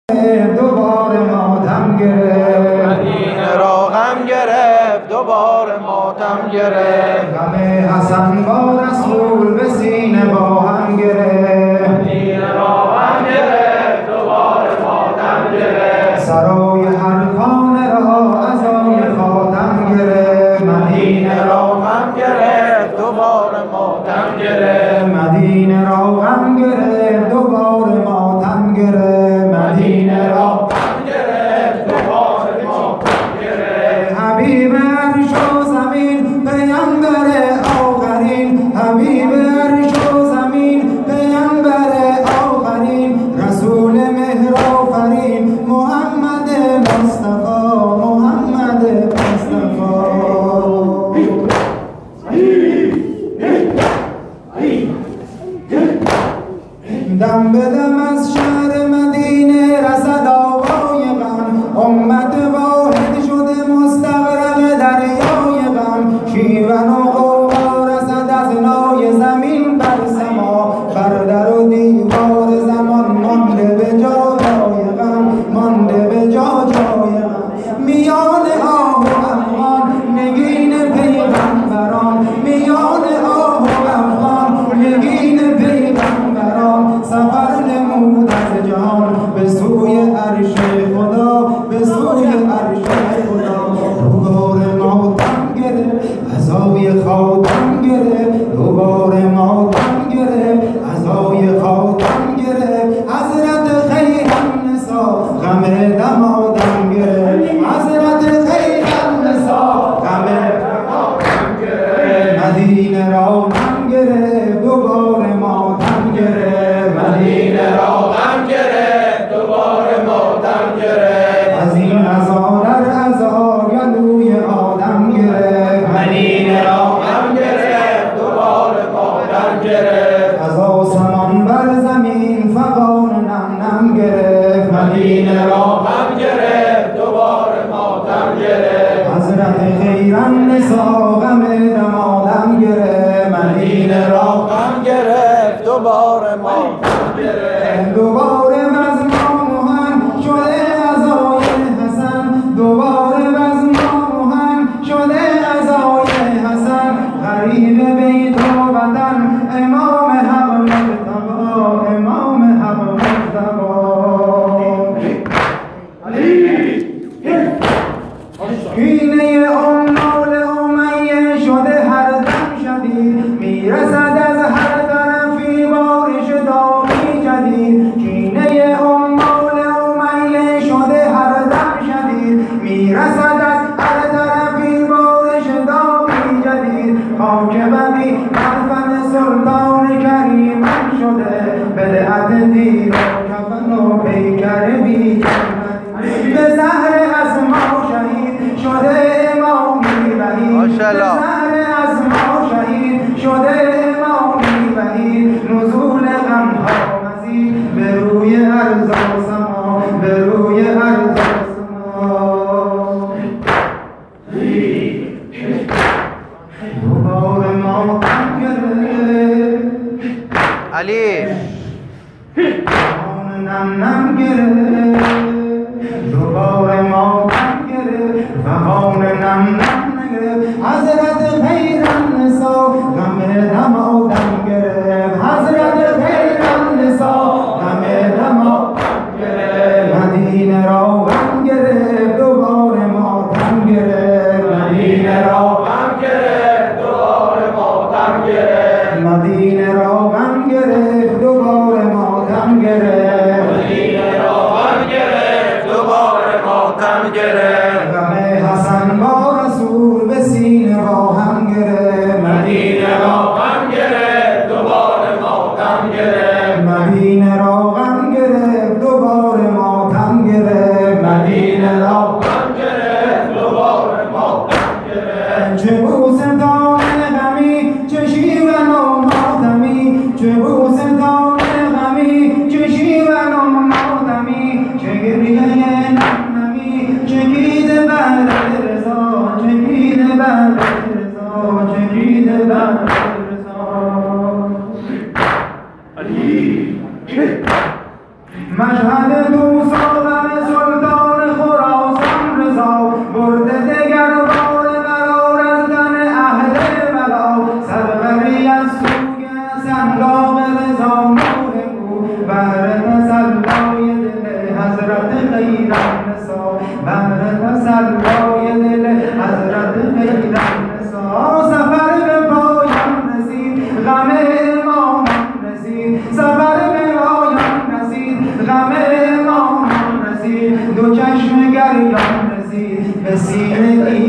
دوباره ماتم گرفت، مدینه را غم گرفت، دوباره ماتم گرفت. غم حسن با رسول به سینه با هم گرفت، مدینه را غم گرفت، دوباره ماتم گرفت. سرای هر خانه را عزای خاتم گرفت، مدینه را غم گرفت، دوباره ماتم گرفت. مدینه را غم گرفت، دوباره ماتم گرفت، مدینه را غم گرفت، دوباره ماتم گرفت. حبیب عرش و زمین پیامبر آخرین، حبیب عرش و زمین پیامبر آخرین، رسول مهر آفرین محمد مصطفی، محمد مصطفی. دم به دم از شهر مدینه رسد آوای غم، امت واحد شده مستغرق دریای غم، شیون و غوغا رسد از نای زمین بر سما، بر در و دیوار زمان مانده به جا جای غم، مانده به جا جای غم. میان آه و افغان نگین پیغمبران، میان آه و افغان نگین پیغمبران، سفر نمود از جهان به سوی عرش خدا، به سوی عرش خدا. دوباره ماتم گرفت، عزای خاتم گرفت، دوباره ماتم گرفت، عزای خاتم گرفت. حضرت خیر النساء غم دمادم گرفت، حضرت خیر النساء غم دمادم گرفت. مدینه را غم گرفت، دوباره ماتم گرفت، مدینه را غم گرفت، دوباره ماتم گرفت. از این عزا در عزا گلوی آدم گرفت، مدینه را غم گرفت، دوباره ماتم گرفت. از آسمان بر زمین فغان نم نم گرفت، مدینه را غم گرفت، دوباره ماتم گرفت. حضرت خیر النساء غم دمادم گرفت، مدینه را غم گرفت، دوباره ماتم گرفت. دوباره از ما مهم شده عزای حسن، دوباره از ما مهم شده عزای حسن، غریب بیت و وطن امام حق مجتبی، امام حق مجتبی. کینه امال امیه شده هر دم شدید، میرسد از هر طرفی بارش داغی جدید. کینه امال امیه شده هر دم شدید، میرسد از هر طرفی بارش داغی جدید. خاک بقی کفن سلطان کریم شده، بدعت دین و کفن و پیکر بی به زهر اسما شهید شده امامی وحید، به زهر اسما شهید شده امامی وحید. نزول غمها مزید به روی ارض و سما، به روی ارض و سما. دوباره ماتم گرفت، علی نم نم گرفت، دوباره ماتم گرفت، فغان نم نم نگرفت. حضرت خیر النساء غم دمادم گرفت، حضرت خیر النساء غم دمادم گرفت. مدینه را غم گرفت، دوباره ماتم گرفت، مدینه را غم گرفت، دوباره ماتم گرفت. مدینه را غم گرفت، دوباره ماتم گرفت. مدینه را غم گرفت، دوباره ماتم گرفت. غم حسن با رسول به سینه با هم گرفت، مدینه را غم گرفت، دوباره ماتم گرفت. مدینه را غم گرفت، دوباره ماتم گرفت. سینه